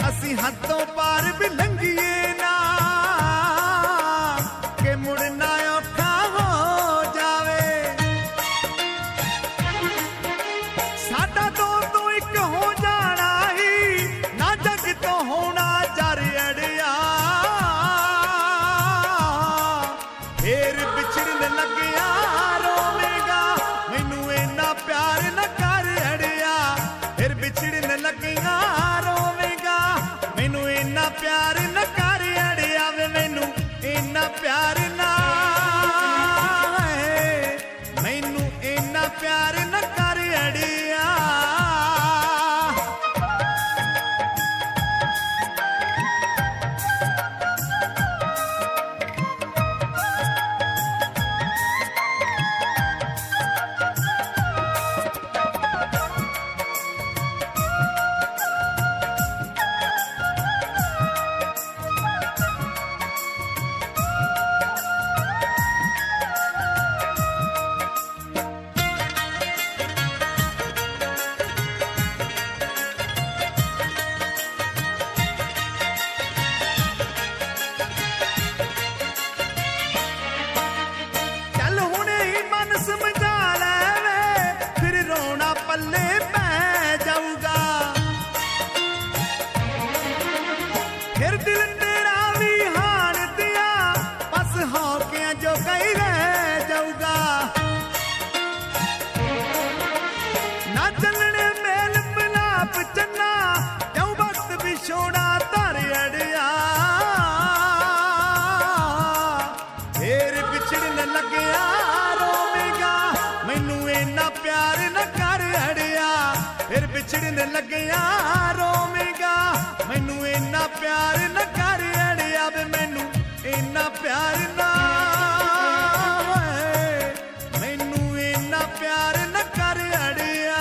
असी हदों पार भी लंघीए ना के मुड़ना औखा हो जावे। साडा दो तो एक हो जाना ही ना जग तो होना जर अड़िया। फिर बिछड़न लगिया रोवेगा मैनू इन्ना प्यार न कर अड़िया। फिर बिछड़न लगिया रोवेगा मैनू इन्ना प्यार न कर अड़िया। वे मैनू इन्ना प्यार ना मैनू इन्ना प्यार न कर अड़िया। चल हुणे ही मन समझा ले फिर रोना पल्ले पै जाऊगा। फिर दिल तेरा भी हार दिया बस हौकियां जो कहीं रह जाऊगा। ना चलने मेल मिलाप चन्ना क्यों वक्त भी छोड़ा तर अड़िया। फिर बिछड़न लगिया रोवेगा मैनू इन्ना प्यार न कर अड़िया। फिर बिछड़न लगिया रोवेगा मैनू इन्ना प्यार न कर अड़िया। वे मैनू इन्ना प्यार ना मैनू इन्ना प्यार न कर अड़िया।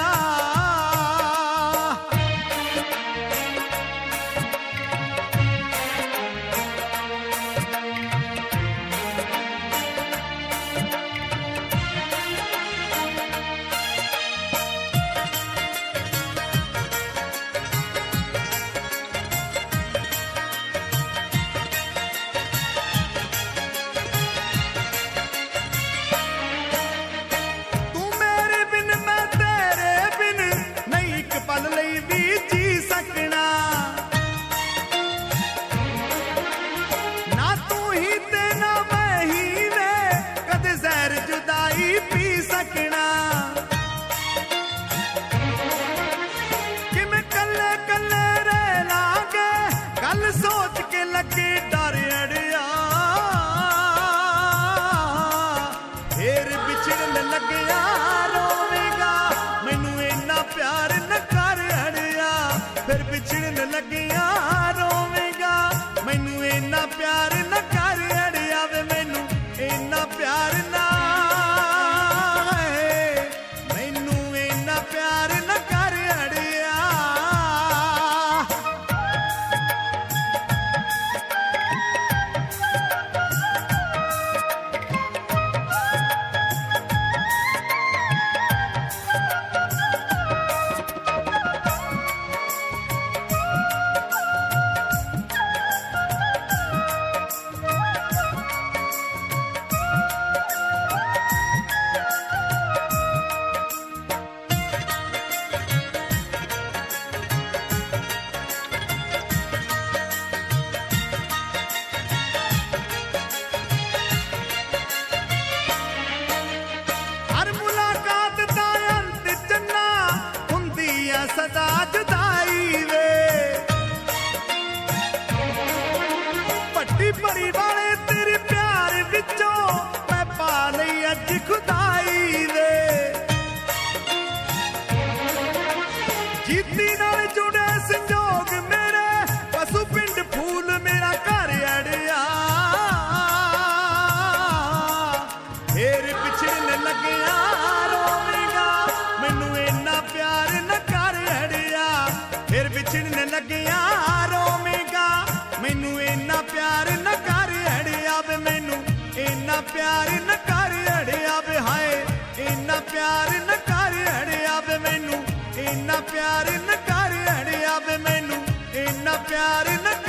तू मेरे बिन मैं तेरे बिन नहीं एक पल लई भी जी सकना। ना तू ही ते ना मैं ही वे कदे जहर जुदाई पी सकना। कि मैं कल्ले कल्ले रह लागे गल सोच के लगे डर अड़िया। फिर बिछड़न लगिया रोवेगा मैनू इन्ना प्यार न कर अड़िया। फिर बिछड़न लगिया रोवेगा मैनू इन्ना प्यार न कर अड़िया। वे मैनू इन्ना प्यार ना मैनू इन्ना प्यार न कर अड़िया। हर मुलाकात दा अंत चन्ना हुंदी आ सदा जुदाई वे। पट्टी परी वाले तेरे प्यार विचों मैं पा लई अज खुदाई वे। जीती नाल जुड़े संजोग मेरे पशु पिंड फूल मेरा घर अड़िया। फिर बिछड़न लगिया रोवेगा मैनू इन्ना प्यार न कर अड़िया। फिर बिछड़न लगिया रोवेगा मैनू इन्ना प्यार न कर अड़िया। वे मैनू इन्ना प्यार न कर अड़िया। वे हाय इन्ना प्यार न कर अड़िया। वे मैनू इन्ना प्यार न कर अड़िया। वे मैनू इन्ना प्यार न